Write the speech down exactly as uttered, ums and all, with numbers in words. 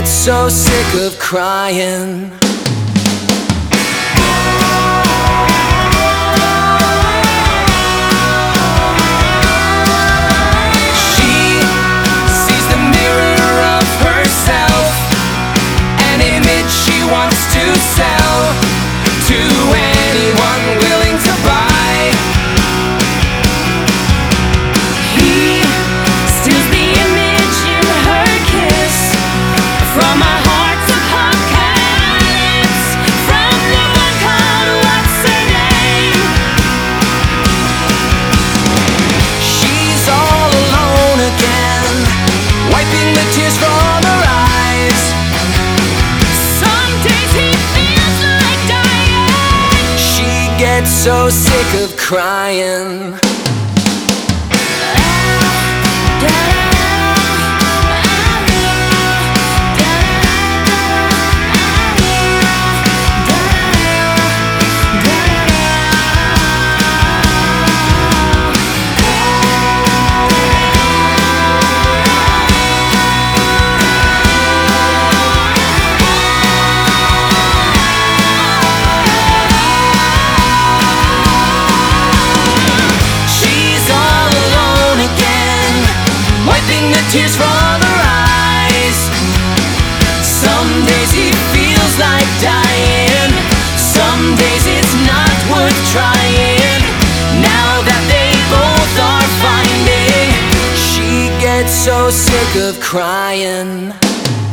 gets so sick of crying. Gets so sick of crying. Tears from her eyes. Some days he feels like dying. Some days it's not worth trying. Now that they both are finding, she gets so sick of crying.